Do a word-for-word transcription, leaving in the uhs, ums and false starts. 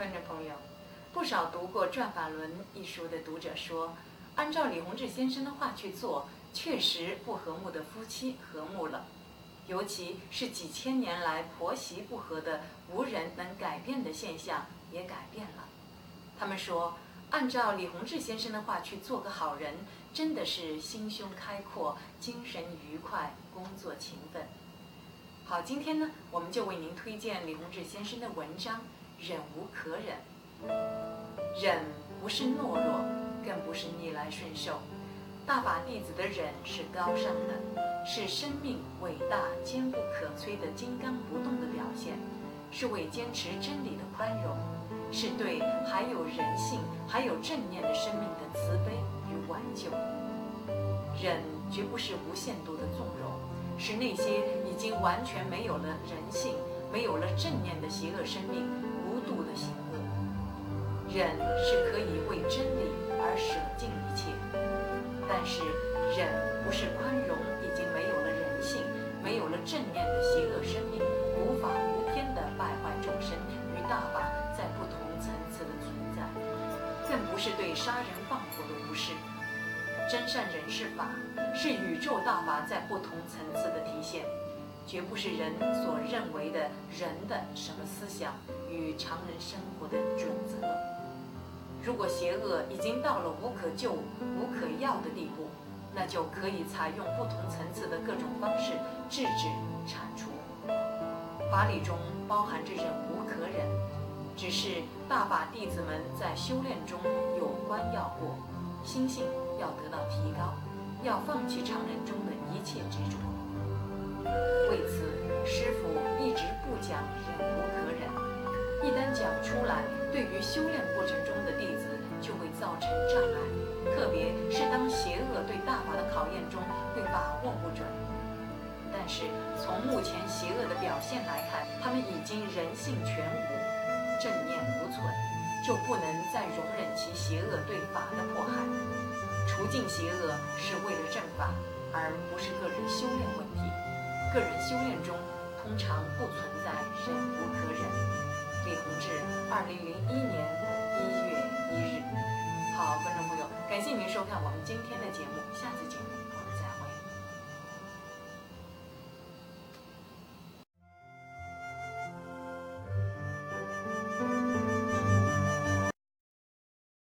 观众朋友，不少读过《转法轮》一书的读者说，按照李洪志先生的话去做，确实不和睦的夫妻和睦了，尤其是几千年来婆媳不和的无人能改变的现象也改变了。他们说，按照李洪志先生的话去做个好人，真的是心胸开阔，精神愉快，工作勤奋。好，今天呢，我们就为您推荐李洪志先生的文章《忍无可忍》。忍不是懦弱，更不是逆来顺受。大法弟子的忍是高尚的，是生命伟大坚不可摧的金刚不动的表现，是为坚持真理的宽容，是对还有人性、还有正念的生命的慈悲与挽救。忍绝不是无限度的纵容，是那些已经完全没有了人性、没有了正念的邪恶生命无度的行恶。忍是可以为真理而舍尽一切，但是忍不是宽容已经没有了人性、没有了正念的邪恶生命无法无天的败坏众生与大法在不同层次的存在，更不是对杀人放火的无视。真善忍是法，是宇宙大法在不同层次的体现，绝不是人所认为的人的什么思想与常人生活的准则。如果邪恶已经到了无可救、无可药的地步，那就可以采用不同层次的各种方式制止、铲除。法理中包含着忍无可忍，只是大法弟子们在修炼中有关要过，心性要得到提高，要放弃常人中的一切执着。为此，师父一直不讲忍无可忍，一旦讲出来，对于修炼过程中的弟子就会造成障碍，特别是当邪恶对大法的考验中会把握不准。但是从目前邪恶的表现来看，他们已经人性全无，正念无存，就不能再容忍其邪恶对法的迫害。除尽邪恶是为了正法，而不是个人修炼问题。个人修炼中通常不存在忍无可忍。李洪志，二零零一年一月一日。好，观众朋友，感谢您收看我们今天的节目，下次节目